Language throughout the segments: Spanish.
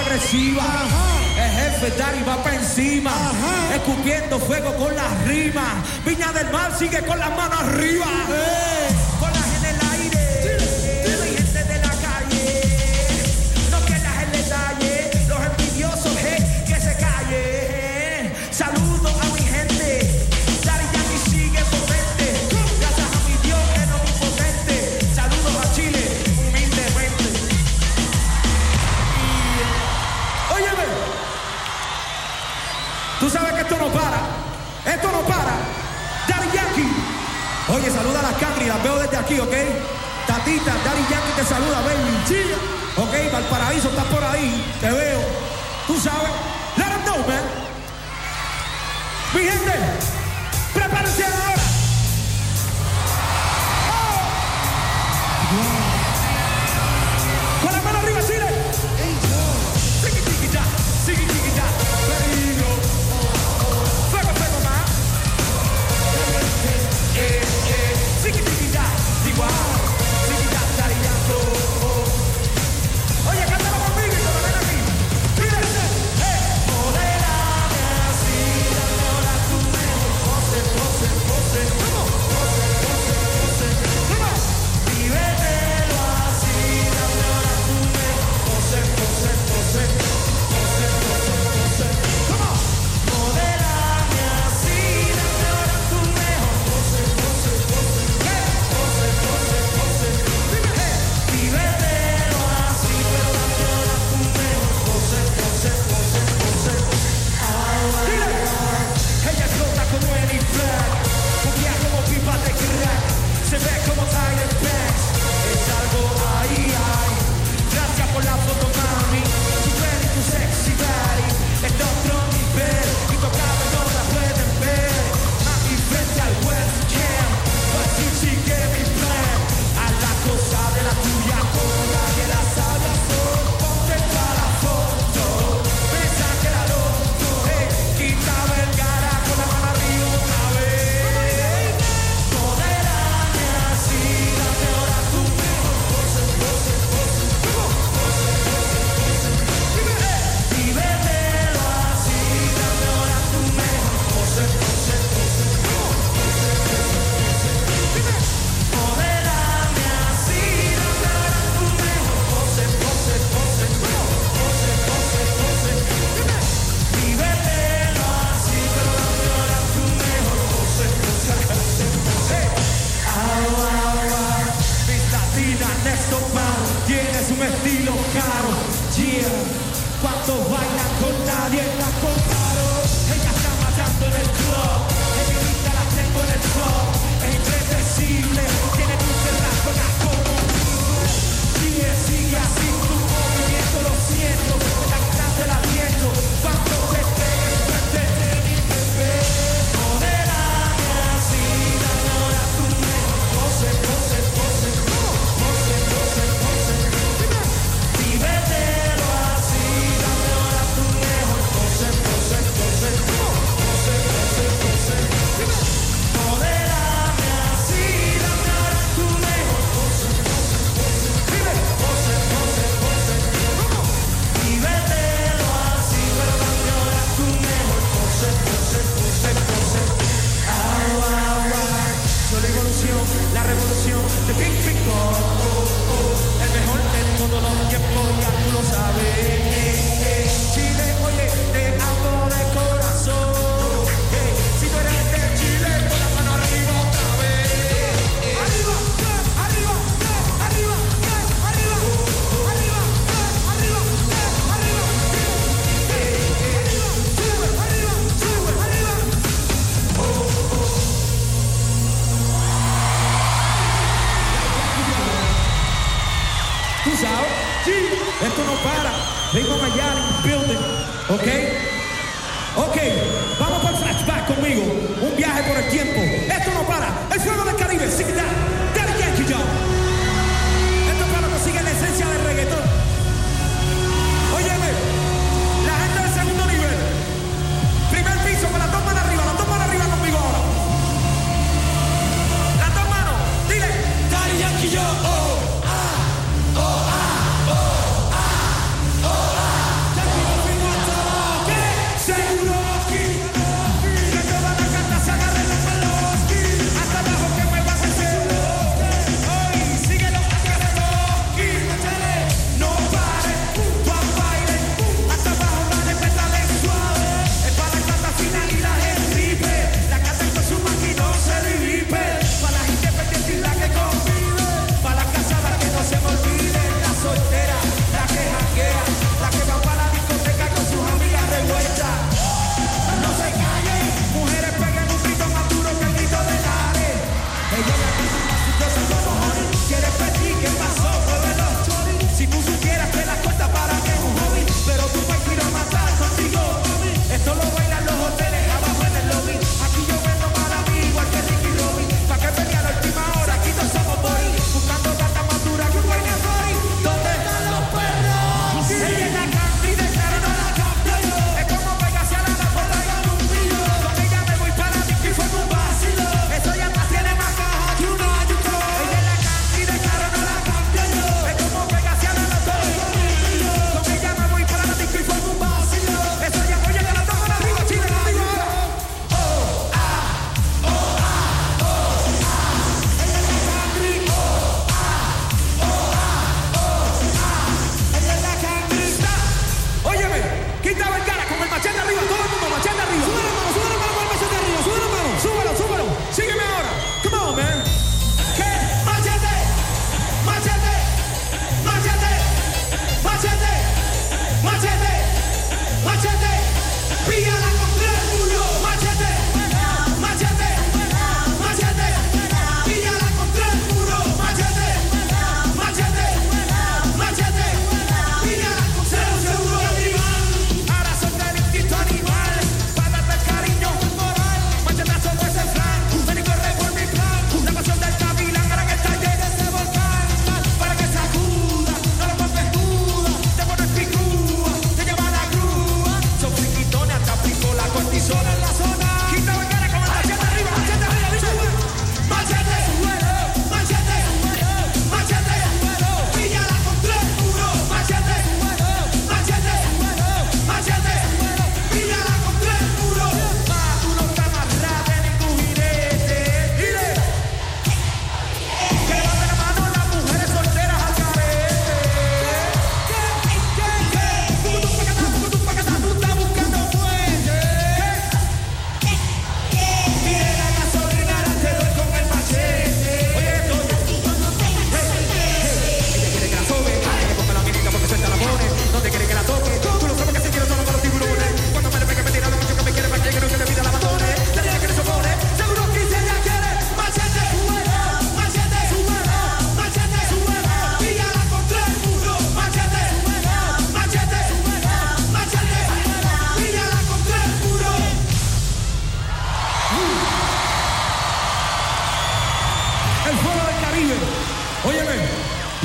agresiva. El jefe Daddy va pa' encima, escupiendo fuego con las rimas. Viña del Mar sigue con las manos arriba, con las en el aire. Mi gente de la calle, no quieras el detalle. Los envidiosos, que se calle. Saludo a mi gente. Daddy Yankee sigue potente. Gracias a mi Dios es omnipotente. Saludos a Chile, humildemente. Óyeme, tú sabes que esto no para. Esto no para. Daddy Yankee. Oye, saluda a las Cangri, las veo desde aquí, ¿ok? Tatita, Daddy Yankee te saluda, baby. Chile. Ok, Valparaíso, estás por ahí. Te veo. Tú sabes. Let them know, man. Mi gente, prepárense ahora. Con la mano arriba, Chile. Sigue, sigue, ya. Sigue, sigue, ya. Peligro. Fuego, fuego, más. Sigue, sigue, ya. Igual. Sigue, ya, Daddy Yankee. Oye, cántalo conmigo y todo ven aquí. Fíjense. Modérame así, dame ahora tu mejor. Pose, pose, pose. ¿Cómo? Pose, pose, pose. ¿Cómo? Vívetelo así, dame ahora tu mejor. Pose, pose, pose. Pose, pose, pose. ¿Cómo? Modérame así, dame ahora tu mejor. Pose, pose, pose. ¿Qué? Pose, pose, pose. Dime, vívetelo así, pero dame ahora tu mejor. Pose, pose, pose, pose. Dile, ella explota como Eddie Flag, buguea como pipa de crack, se ve como Tyler Banks, es algo ahí, ay. Gracias por la foto, mami, tu ven y tu sexy body, es de otro nivel, intocable no la pueden ver, mami frente al webcam, así sigue mi plan, a la cosa de la tuya, como nadie la sabe hacer, ponte para la foto, pensa que la loco, quita vergara con la mano arriba una vez, modérame así, dame ahora tu mejor, pose, pose, pose, pose, pose, pose, dime, vívetelo así, dame ahora tu mejor, pose, pose, pose, pose, pose, pose, dime, modérame así, dame ahora tu mejor, pose, pose, pose, pose, pose, pose, dime, vívetelo así, pero dame ahora tu mejor, pose, pose, pose, pose, mis latinas Néstor Pau, tienes un estilo caro, yeah, cuando bailan con nadie la comparo, ella está matando en el club, ella la tengo en el club, es impredecible, tiene dulce rasgos como sigue, sigue así tu movimiento, lo siento, la cara te la viento, cuando te pegues fuerte de mi bebé, modérame así, dame ahora tu mejor, pose, pose, pose, pose, pose, pose, dime, vívetelo así, dame ahora tu mejor, pose, pose, pose, pose, pose, pose, dime, modérame así, dame ahora tu mejor, pose, pose, pose, dime, pose, pose, pose, ¿cómo? Vívetelo así, pero dame ahora tu mejor, pose, pose, pose, pose, soy la evolución, la revolución de Big Big el mejor de todos los tiempos, ya tú lo sabes. Chile, oye, te amo de corazón. Si tú eres de Chile, con la mano arriba otra vez. Arriba, arriba, arriba, arriba, arriba, arriba, arriba, arriba. Sube, arriba, sube, arriba. ¿Tú sabes? Sí. Esto no para. Vengo a Miami, building. ¿Ok? Ok. Vamos por flashback conmigo. Un viaje por el tiempo. Esto no para. El fuego del Caribe. Sigue Daddy Yankee, yo. Esto es para que siga la esencia del reggaetón. Óyeme. La gente del segundo nivel. Primer piso con las dos manos arriba. Las dos manos arriba conmigo ahora. Las dos manos. Dile. Daddy Yankee, yo.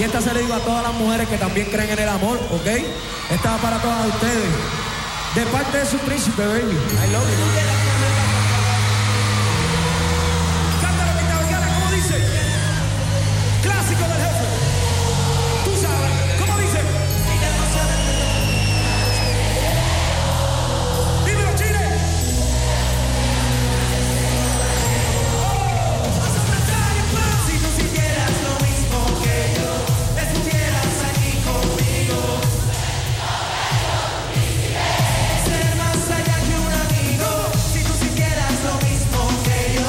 Y esta se le digo a todas las mujeres que también creen en el amor, ¿ok? Esta va para todas ustedes. De parte de su príncipe, baby. I love you. Cántalo, Quinta Vergara, ¿cómo dice? Clásico del jefe. Tú sabes, ¿cómo dice? Dímelo, Chile. Si tú sintieras lo mismo que yo, estuvieras aquí conmigo. Ser más allá que un amigo. Si tú sintieras lo mismo que yo,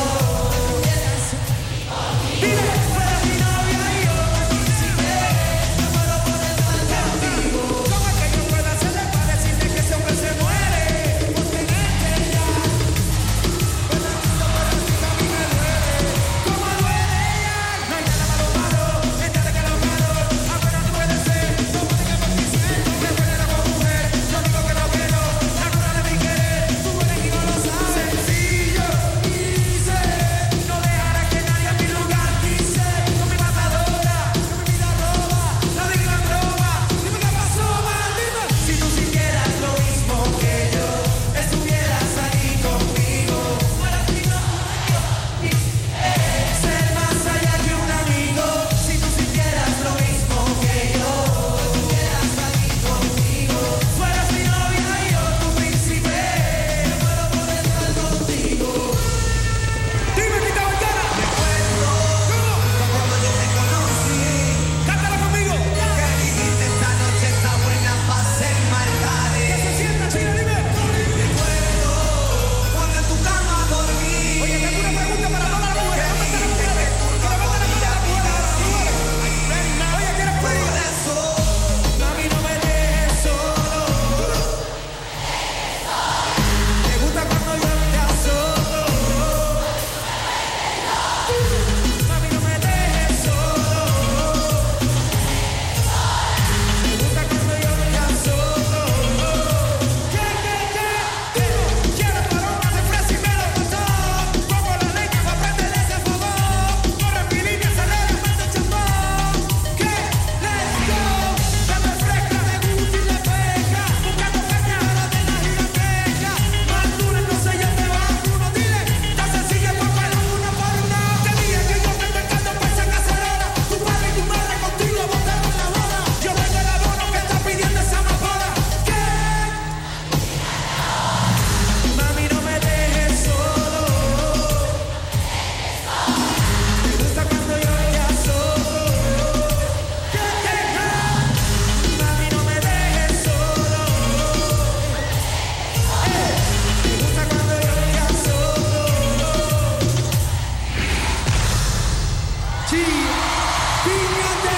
dile, fuera mi novia y yo tu príncipe. No puedo poner mal contigo. ¿Cómo es que yo puedo hacerle para decirle que ese hombre se muere? Por tenerte ya. Pero a ti a mí me duele. Como duele ella. No hay nada malo, entiende que lo malo apenas puede ser. No puede que por ti siento, me veneno como mujer. Yo digo que no quiero, la cura de mi querer. Tú eres y no lo sabes. Sencillo, dice. No dejarás que nadie a mi lugar Dice, con mi matadora, que mi vida roba. no digas broma. Dime qué pasó, maldita. Si tú sintieras lo mismo que yo, estuvieras aquí conmigo. Fueras mi novio y ser más allá que un amigo. Si tú sintieras lo mismo que yo, estuvieras aquí conmigo. Fueras mi novia y yo tu príncipe. No puedo poner mal contigo. Dime, Quinta Vergara. Recuerdo cuando yo te conocí. Cántala conmigo. Que dijiste esta noche está buena para ser Que maldades. se sienta, Chile, dime. Recuerdo cuando en tu cama dormí. Oye, tengo una pregunta para todas las mujeres. ¿Dónde están las mujeres? Que levanten la mano las mujeres. Oye, ¿quieres que Por diga? eso, mami, no me dejes solo. ¿Te gusta cuando yo te azoto? Mami, no me dejes solo. ¿Te gusta cuando yo te azoto? ¿Qué? Quiero palomas de fresa y melocotón. Pongo la leña para prenderle ese fogón. Corre mi línea, acelera, mete chambón. ¿Qué? Let's go. Dame fresca, de gusto y de pesca. Buscando caña a la nena gigantesca. Más dura, no sé, yo te vacuno. Dile, tan sencilla, papá, uno por uno. Te dije que yo te encanta para esa cacerola. Tu padre y tu madre contigo botaron la boda. Yo tengo el abono que está pidiendo esa amapola. ¿Qué? Mami, no me dejes solo. ¿Te gusta cuando yo te azoto? Mami, no me dejes solo. ¿Te gusta cuando yo te azoto? Piña de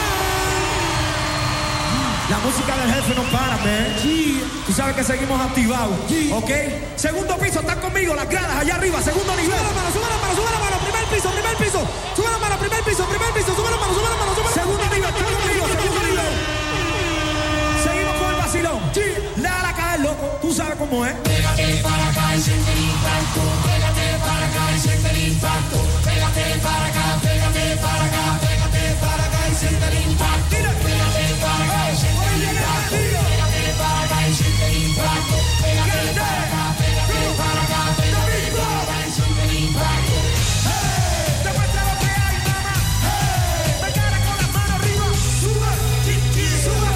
La música del jefe no para, man. Tú sabes que seguimos activados, ¿ok? Segundo piso, están conmigo, las gradas allá arriba, segundo nivel. Sube la mano, primer piso. Sube la mano, primer piso. Sube la mano. Segundo nivel, están conmigo, segundo nivel. Seguimos con el vacilón. Déjala caer, loco, tú sabes cómo es. Pégate para acá y siente el impacto. Pégate para acá y siente el impacto. Pégate para acá, pégate para acá, pégate para acá y siente el impacto. Pégate para acá y siente el impacto. Pégate para acá y siente el impacto. Pégate para acá, pégate para acá, pégate para acá y siente el impacto. Demuestra lo que hay, mamá. Vergara con las manos arriba. Sube, sube.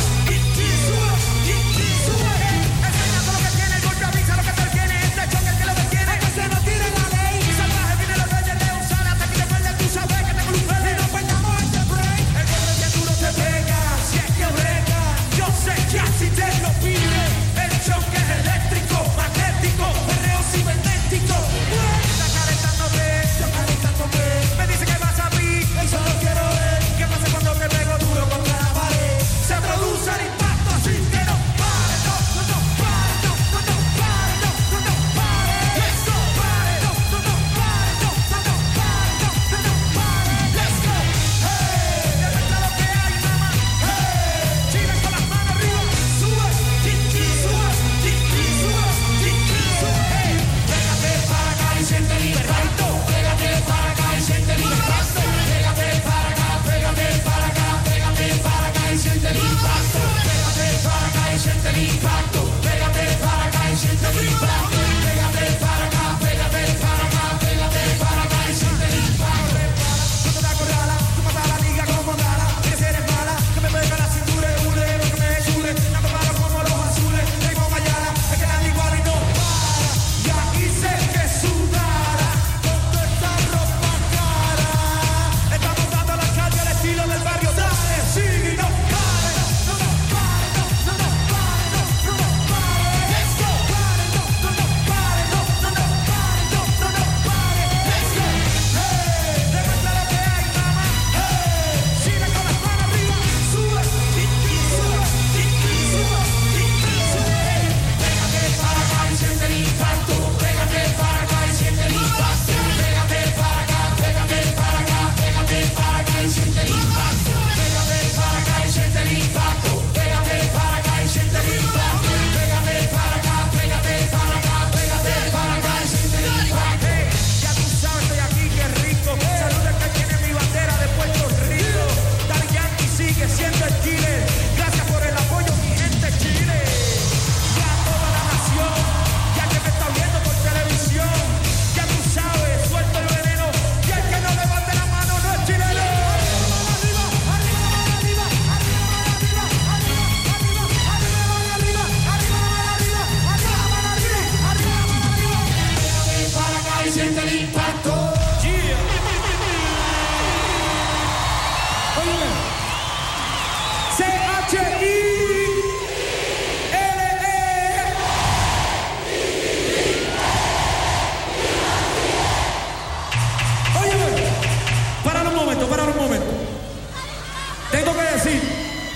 Enseñando lo que tiene, el golpe avisa lo que te tiene. Este choque que lo detiene. Que se no tiene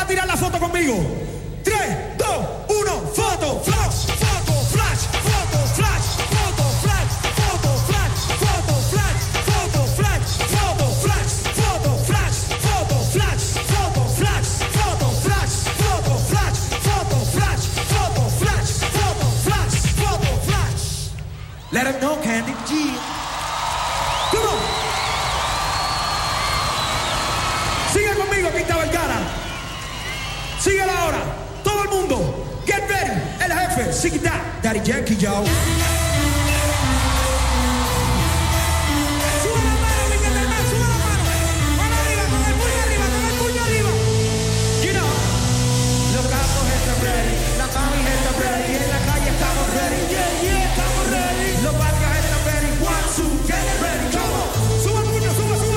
vas a tirar la foto conmigo. 3, 2, 1, foto, flash, foto, flash, foto, flash, foto, flash, foto, flash, foto, flash, foto, flash, foto, flash, foto, flash, foto, flash, foto, flash, foto, flash, foto, flash, foto, flash, foto, flash, foto, flash, foto, flash. Let them know, Candy G. Come on. Sigue conmigo, Quinta Vergara. Síguela ahora. Todo el mundo. Get ready. El jefe. Sigue Daddy Yankee, yo. Sube la mano, mi gente, sube la mano. Mano arriba, con el puño arriba, con el puño arriba. You know. Los gatos están ready. La mami está ready. En la calle estamos ready. Yeah, yeah, estamos ready. Los barrios están ready. 1, 2, get ready. Come on. Sube el puño, sube, sube.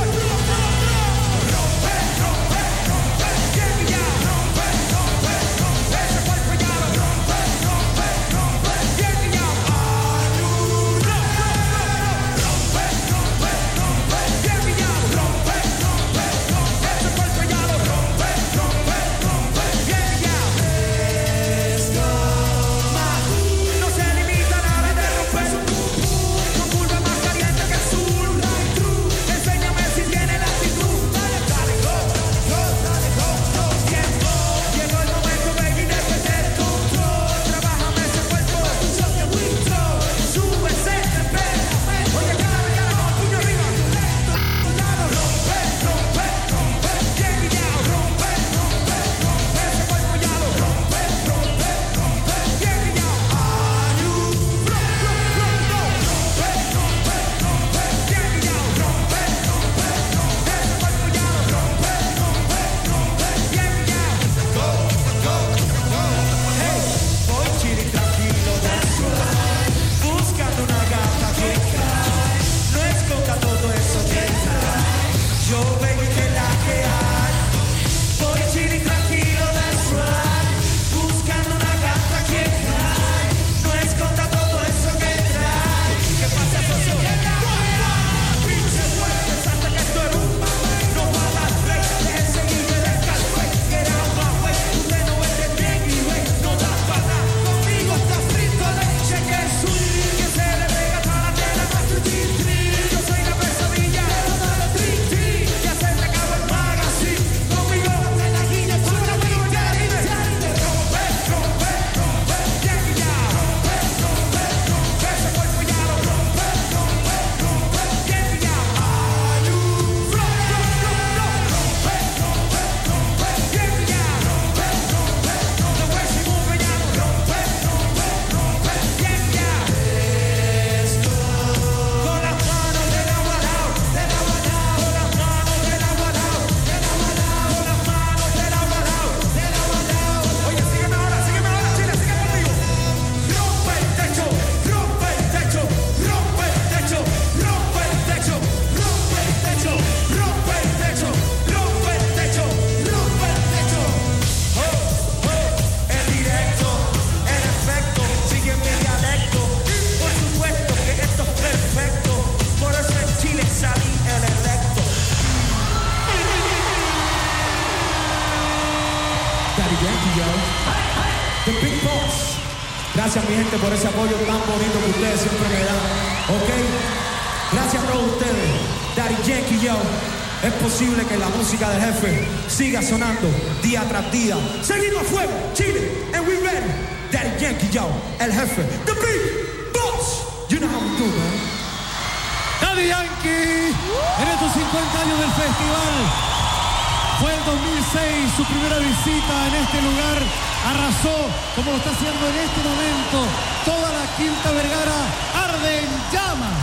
Gracias mi gente por ese apoyo tan bonito que ustedes siempre me dan, ¿ok? Gracias a todos ustedes. Daddy Yankee, yo. Es posible que la música del jefe siga sonando día tras día. Seguimos a fuego, Chile, and we ready. Daddy Yankee, yo, el jefe, the big boss. You know how we do, man. Daddy Yankee, en estos 50 años del festival, fue el 2006 su primera visita en este lugar. Arrasó, como lo está haciendo en este momento. Toda la Quinta Vergara arde en llamas.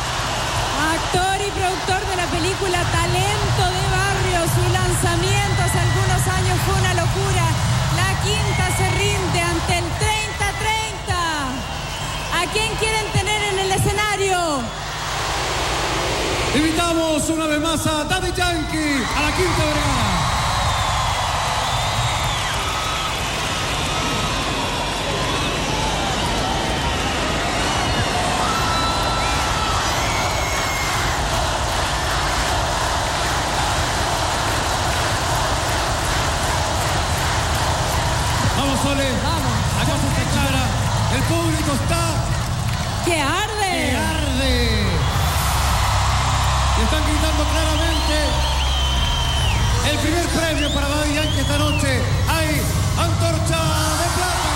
Actor y productor de la película Talento de Barrio. Su lanzamiento hace algunos años fue una locura. La Quinta se rinde ante el 30-30. ¿A quién quieren tener en el escenario? Invitamos una vez más a Daddy Yankee a la Quinta Vergara. viendo claramente el primer premio para Daddy Yankee esta noche. Hay antorcha de plata.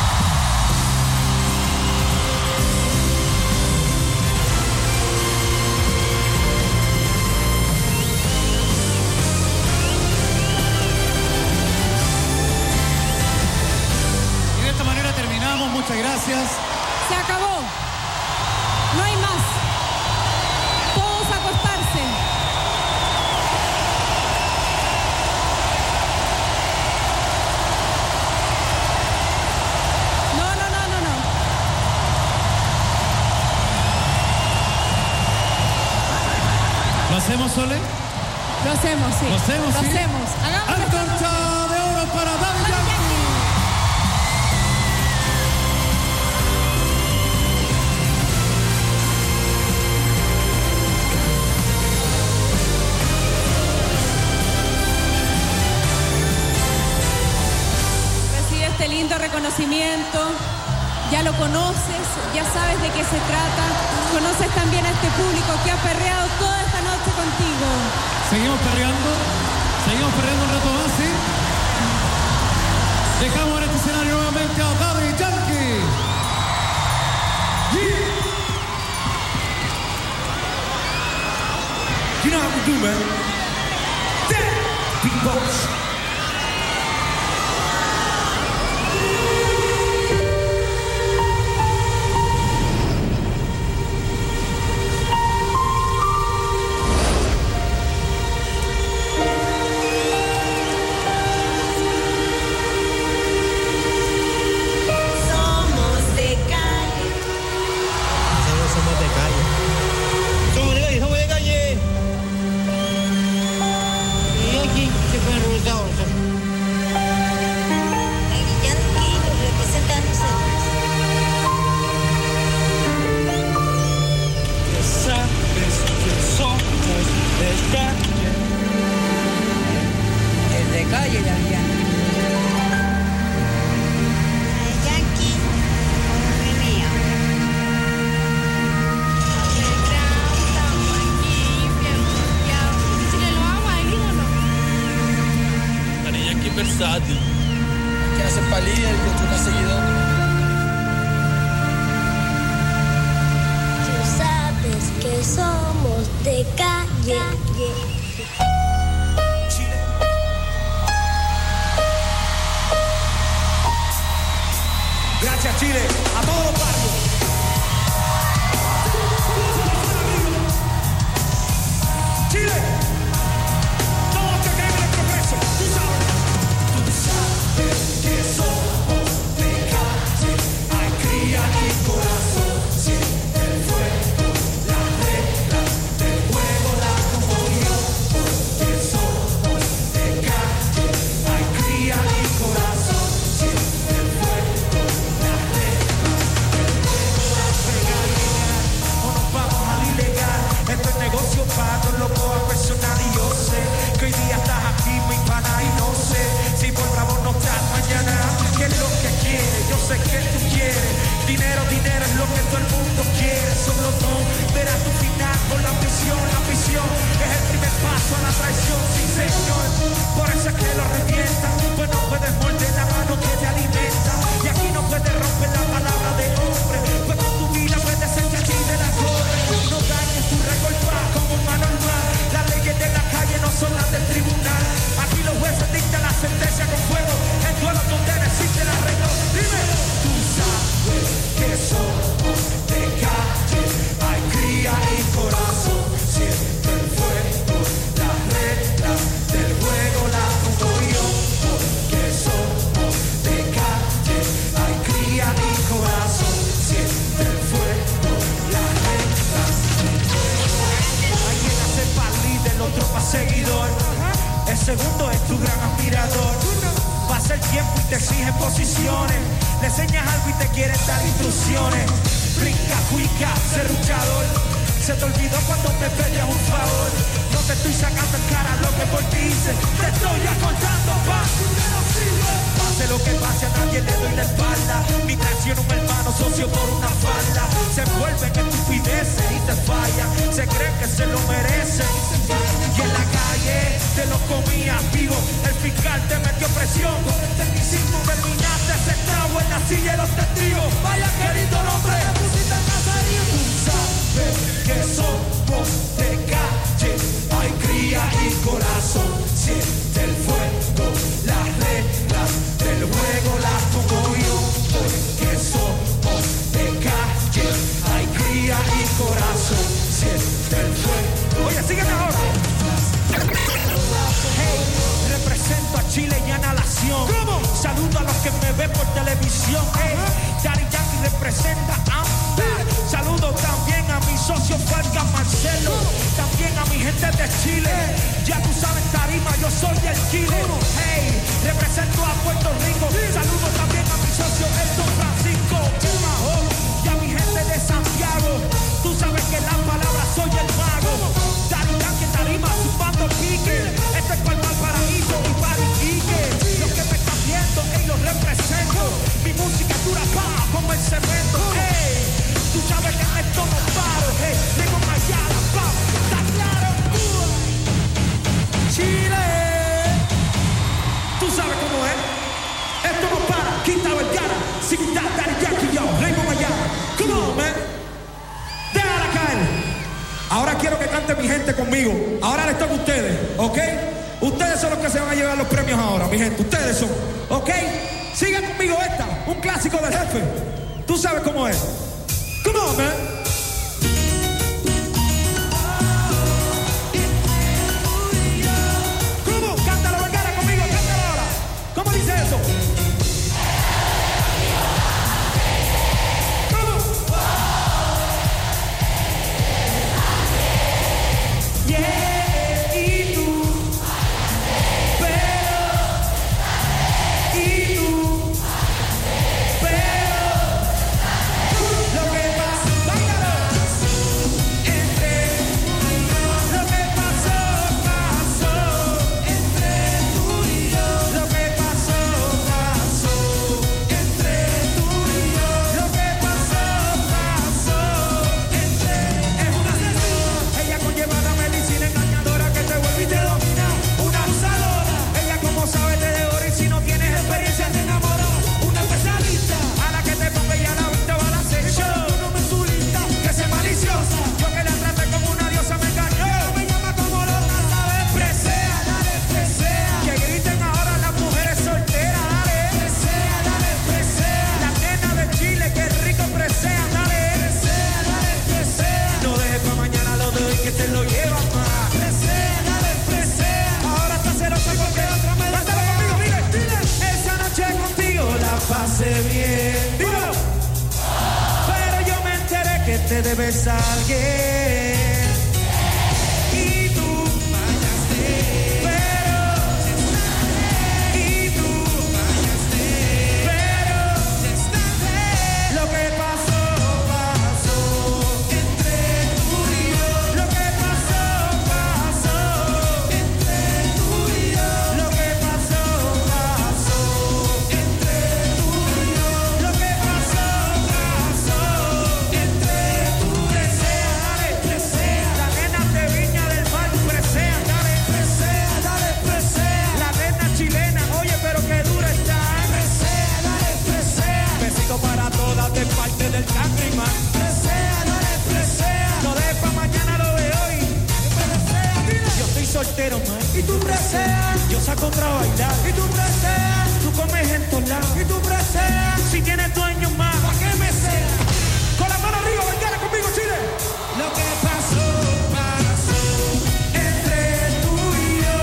Y de esta manera terminamos. Muchas gracias. Se acabó. No hay más. Todos a acostarse. No. ¿Lo hacemos, Sole? Lo hacemos, sí. ¿Lo hacemos, sí? Lo hacemos. Hagamos esto. Antorcha de oro para Daddy Daddy Yankee. Yankee. Recibe este lindo reconocimiento. Ya lo conoces, ya sabes de qué se trata. Conoces también a este público que ha perreado toda esta noche contigo. Seguimos perreando un rato más, ¿sí? Dejamos en este escenario nuevamente a Daddy Yankee. You know how we do, man. That big boss. Somos de calle. Nosotros somos de calle. Somos de calle. Y aquí se fue el resultado. Daddy Yankee nos representa a nosotros. Ya sabes que somos de calle. El de calle, Daddy Yankee. Daddy Yankee, hombre mío. Estamos aquí, bien confiados. Si le lo hago a él, ídolo. Daddy Yankee versátil. Que hace para líder y otro para seguidor. Tú sabes que somos de calle. Gracias, Chile, a todos los barrios. Chile, todos los que creen en el progreso, tú sabes que somos de calle. Hay cría y corazón, siente el fuego, las reglas del juego, la conmoción. Porque somos de calle. Hay cría y corazón, siente el fuego, las reglas del juego, las regalías. No nos vamos al ilegal. Esto es negocio para todos los profesionales y yo sé que hoy día estás aquí, mi pana, y no sé si por favor no estás mañana. ¿Qué es lo que quieres? Yo sé que tú quieres. Dinero, dinero es lo que todo el mundo quiere. Solo tú verás tu final con la ambición. La ambición es el primer paso a la traición, sí señor. Por eso es que lo revientan, pues no puedes morder la mano que te alimenta. Y aquí no puedes romper la palabra de hombre, pues con tu vida puedes ser que aquí te la corre. No dañes tu récord como un manual. Las leyes de la calle no son las del tribunal. Aquí los jueces dictan la sentencia con fuego. En duelos donde no existe el arreglo. Dime, tú sabes que somos de calle. Hay cría y corazón. Siente el fuego, las reglas del juego, la conmoción. Porque somos de calle. Hay cría y corazón. Siente el fuego, las reglas del juego. Alguien hace para líder, el otro para seguidor. El segundo es tu gran admirador. Pasa el tiempo y te exige posiciones. Le enseñas algo y te quieren dar instrucciones. Brinca, cuica, ser luchador. Se te olvidó cuando me pedías un favor. No te estoy sacando en cara lo que por ti hice. Te estoy acordando, pa. Pase lo que pase, a nadie le doy la espalda. Mi traición, un hermano, socio por una falda. Se envuelven en estupideces y te fallan. Se creen que se lo merecen. presión. Con el tecnicismo terminaste sentado en la silla de los testigos. Vaya querido nombre, te pusiste en caserío. Tú sabes que somos de calle, hay cría y corazón. Siente el fuego, las reglas del juego las pongo yo. Porque somos de calle, hay cría y corazón. Siente el fuego. Oye, sígueme ahora. Hey, represento a Chile y a la nación. ¿Cómo? Saludo a los que me ven por televisión. Hey, Daddy Yankee representa a saludo también a mi socio Falca Marcelo. También a mi gente de Chile. Ya tú sabes, tarima, yo soy el Chile. Hey, represento a Puerto Rico. Saludo también a mi socio Elton Francisco Chumajón. Y a mi gente de Santiago. Tú sabes que la palabra soy el mago. Daddy Yankee, tarima, zumbando pique. Este es Palmar Paraíso y Pariquique. Los que me están viendo, ellos represento. Mi música dura como el cemento. Hey, tú sabes que en esto no paro. Hey, tengo Mayala, ¿está claro? Chile, tú sabes cómo es. Esto no para. Quinta Vergara, Sigita, Daddy Yankee, yo, Raymond Mayala. Come on, man. Déjala caer. Ahora quiero que cante mi gente conmigo. Ahora les toca a ustedes, ¿ok? Ustedes son los que se van a llevar los premios ahora, mi gente. Ustedes son, ¿ok? Sigan conmigo esta, un clásico del jefe. Tú sabes cómo es. Come on, man. ¿Cómo? Cántalo, Vergara, conmigo, cántalo ahora. ¿Cómo dice eso? ¿Cómo? Yeah, y tú. Lo que te debes a alguien y tú fallaste, pero y tú fallaste, pero lo que pasó, pasó entre tú y yo. Lo que pasó, pasó entre tú y yo. Lo que pasó, pasó entre tú y yo. Lo que pasó, pasó entre tú presea, dale, presea. La nena de Viña del Mar, presea, dale, presea, dale, presea. La nena chilena, oye, pero qué dura está, presea, dale, presea. Besito para todas de parte del Countryman. Presea, dale, presea. No dejes pa' mañana lo de hoy. Presea, dile. Yo estoy soltero, man. Y tú presea. Yo saco otra bailar. Y tú presea. Tú comes en todos lados. Y tú presea. Si tienes dueños más, ¿pa' qué me sea? Con la mano arriba, bailala conmigo, Chile. Lo que pasó, pasó entre tú y yo.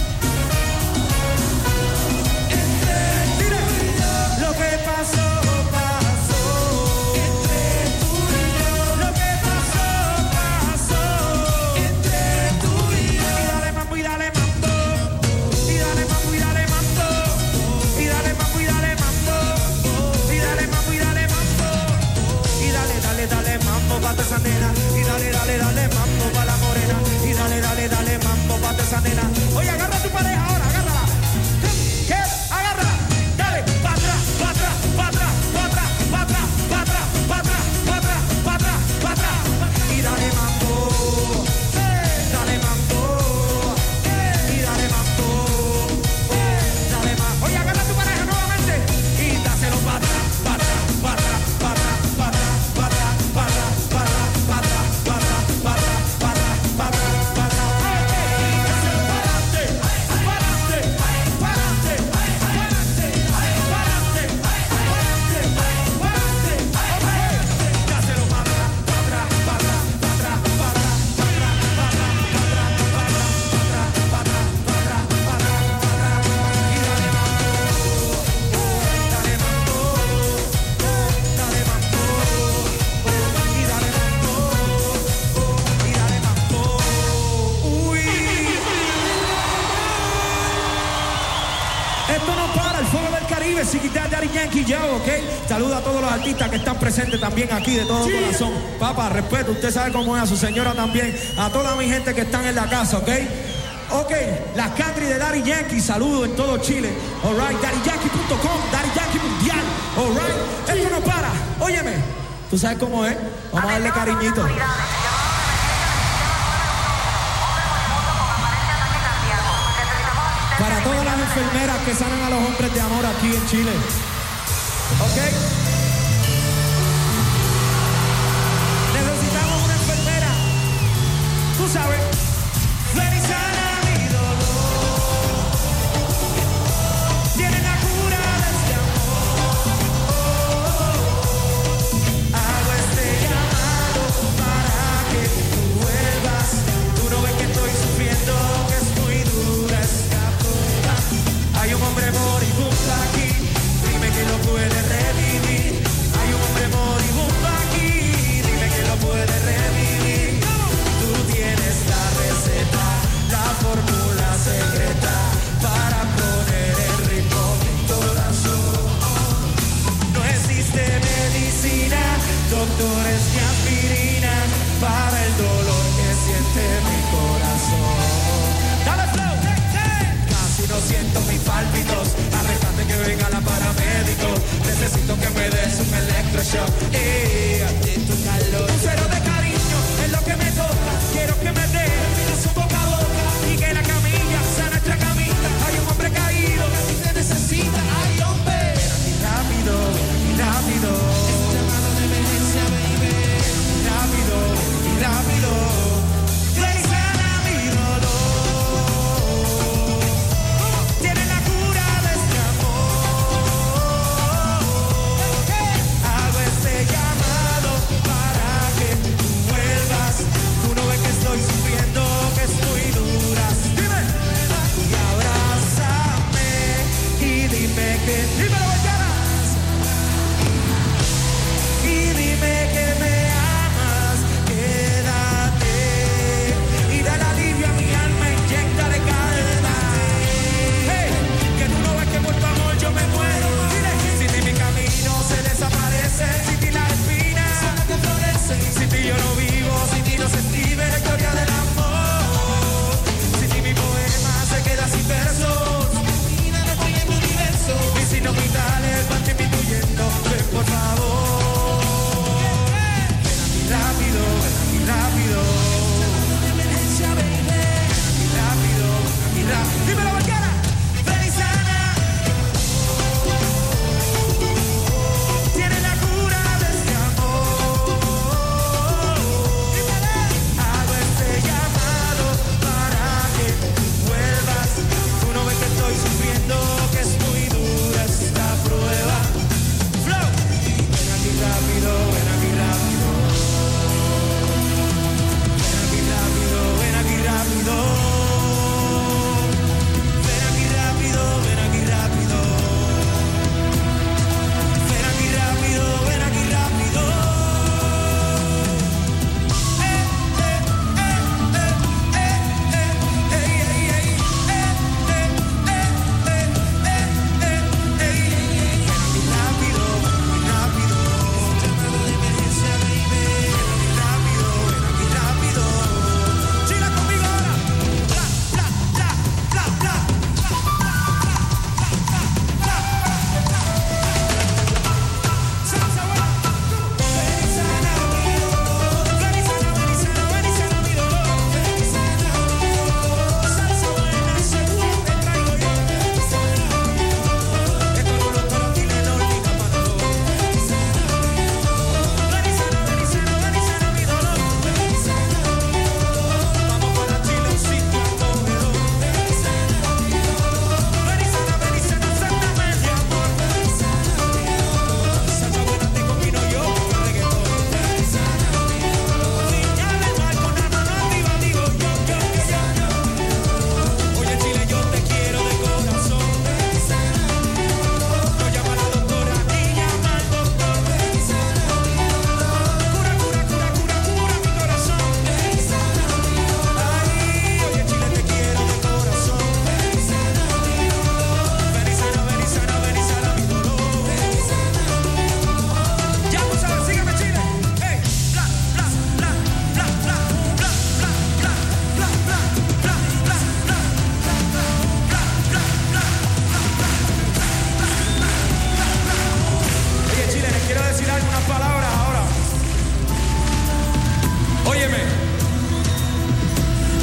Entre tú y yo. Lo que pasó, pasó entre tú y yo. Lo que pasó, pasó entre tú y yo. Y dale mambo, y dale mambo. Y dale mambo, y dale mambo. Y dale mambo, y dale mambo. Y dale mambo, y dale mambo. Y dale, dale, dale mambo pa' esa nena. Y dale, dale, dale mambo pa' la morena. Y dale, dale, dale mambo pa' esa nena. Oye, agarra a tu pareja ahora, agárrala. ¿Qué? Agárrala. Dale, pa' atrás, pa' atrás, pa' atrás, pa' atrás, pa' atrás, pa' atrás, pa' atrás, pa' atrás, pa' atrás, pa' atrás. Y dale mambo. Dale mambo. Y dale mambo. Dale mambo. Oye, Chiquita Daddy Yankee Joe, ¿ok? Saluda a todos los artistas que están presentes también aquí de todo corazón. Papá, respeto, usted sabe cómo es, a su señora también, a toda mi gente que están en la casa, ¿ok? Ok, las country de Daddy Yankee, saludo en todo Chile. Alright, daddyyankee.com, Daddy Yankee Mundial. Alright, esto no para. Óyeme, ¿tú sabes cómo es? Vamos a darle cariñito. Para todas las enfermeras que sanan a los hombres de amor aquí en Chile. ¿Ok? Necesitamos una enfermera. Tú sabes. Ven y sana mi dolor. Tiene la cura de este amor. Hago este llamado para que tú vuelvas. Tú no ves que estoy sufriendo, que es muy dura esta prueba. Hay un hombre moribundo aquí, dime que lo puede revivir. Hay un hombre moribundo aquí, dime que lo puede revivir. Tú tienes la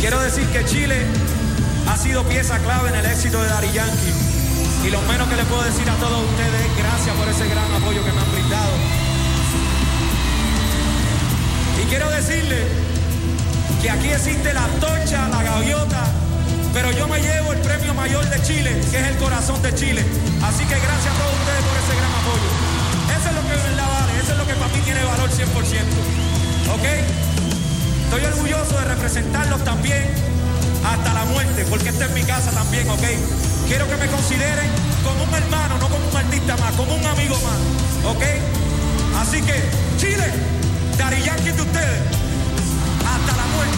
Quiero decir que Chile ha sido pieza clave en el éxito de Daddy Yankee. Y lo menos que le puedo decir a todos ustedes es gracias por ese gran apoyo que me han brindado. Y quiero decirle que aquí existe la antorcha, la gaviota, pero yo me llevo el premio mayor de Chile, que es el corazón de Chile. Así que gracias a todos ustedes por ese gran apoyo. Eso es lo que de verdad vale, eso es lo que para mí tiene valor 100%. ¿Ok? Estoy orgulloso de representarlos también hasta la muerte, porque esta es mi casa también, ¿ok? Quiero que me consideren como un hermano, no como un artista más, como un amigo más, ¿ok? Así que, Chile, Daddy Yankee de ustedes, hasta la muerte.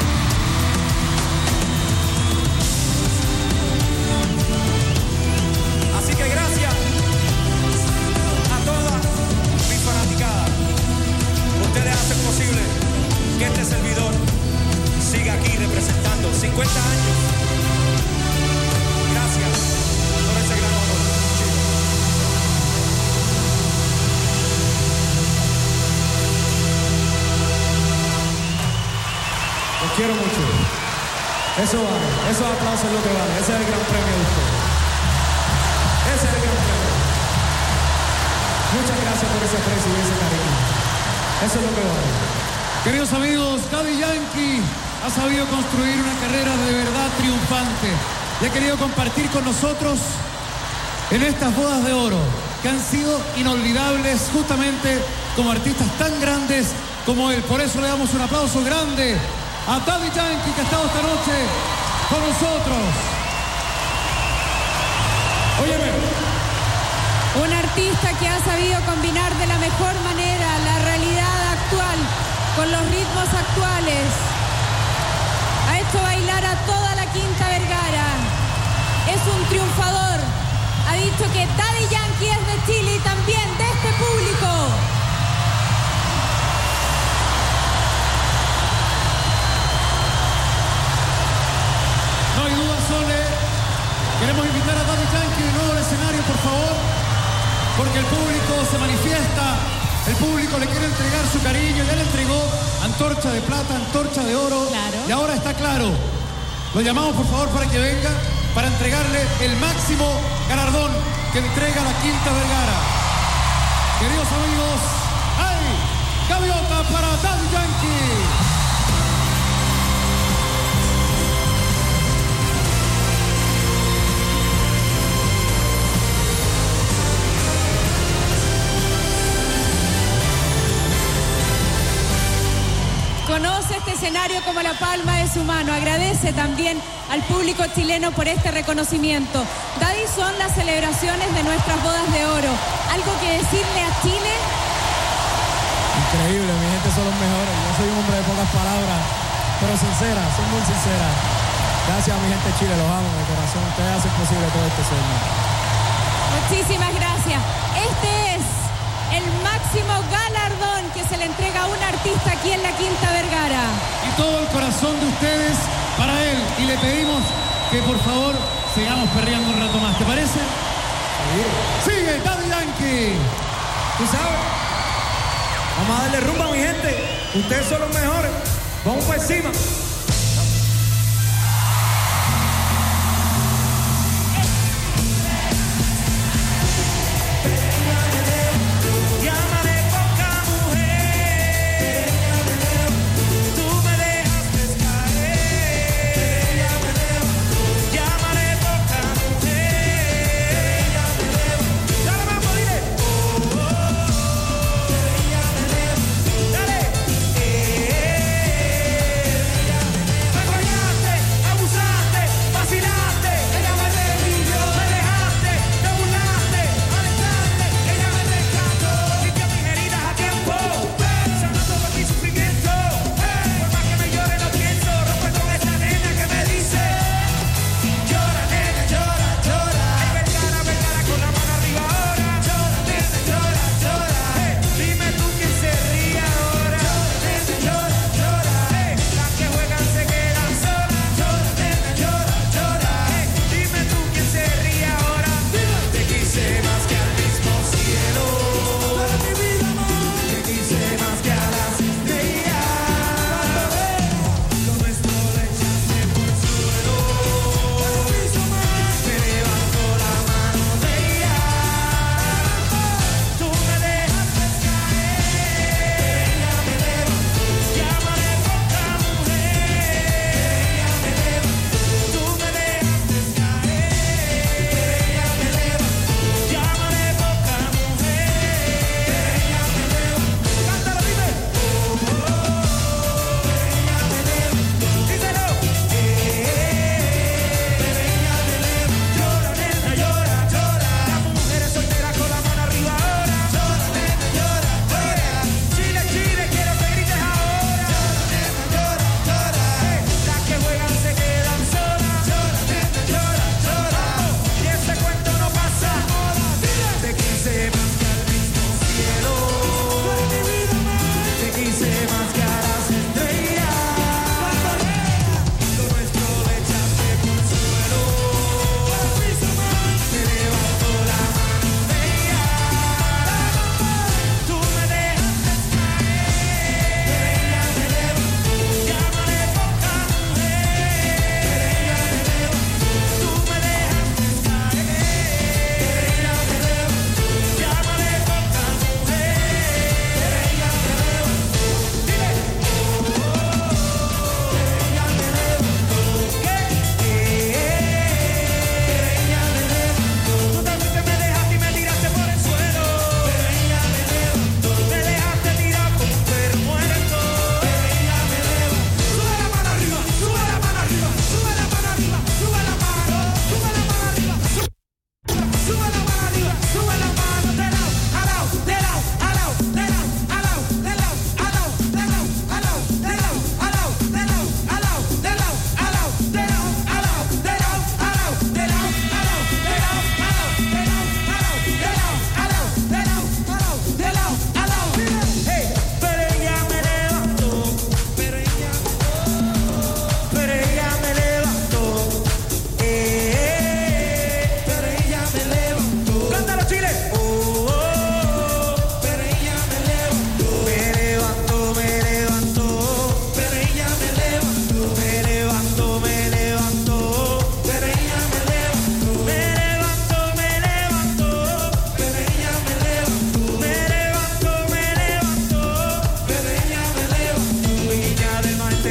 Así que gracias a todas mis fanaticadas. Ustedes hacen posible que este servidor siga aquí representando 50 años. Gracias por ese gran honor. Los quiero mucho. Eso vale, esos aplausos es lo que vale. Ese es el gran premio de ustedes. Ese es el gran premio. Muchas gracias por ese aprecio y ese cariño. Eso es lo que vale. Queridos amigos, Daddy Yankee ha sabido construir una carrera de verdad triunfante y ha querido compartir con nosotros en estas bodas de oro que han sido inolvidables justamente como artistas tan grandes como él. Por eso le damos un aplauso grande a Daddy Yankee, que ha estado esta noche con nosotros. Óyeme. Un artista que ha sabido combinar de la mejor manera la realidad actual con los ritmos actuales. Ha hecho bailar a toda la Quinta Vergara. Es un triunfador. Ha dicho que Daddy Yankee es de Chile y también de este público. No hay duda, Sole. Queremos invitar a Daddy Yankee de nuevo al escenario, por favor, porque el público se manifiesta. El público le quiere entregar su cariño. Ya le entregó antorcha de plata, antorcha de oro. Claro. Y ahora está claro. Lo llamamos, por favor, para que venga, para entregarle el máximo galardón que entrega la Quinta Vergara. Queridos amigos, ¡hay gaviota para Daddy Yankee! Conoce este escenario como la palma de su mano. Agradece también al público chileno por este reconocimiento. Daddy, son las celebraciones de nuestras bodas de oro. ¿Algo que decirle a Chile? Increíble, mi gente son los mejores. Yo soy un hombre de pocas palabras, pero sincera, soy muy sincera. Gracias a mi gente de Chile, los amo de corazón. Ustedes hacen posible todo este sueño. Muchísimas gracias. Este es el máximo galardón que se le entrega a un artista aquí en la Quinta Vergara. Y todo el corazón de ustedes para él. Y le pedimos que por favor sigamos perreando un rato más. ¿Te parece? Sí. Sigue Daddy Yankee. ¿Tú sabes? Vamos a darle rumba, mi gente. Ustedes son los mejores. Vamos por encima.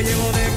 llevo de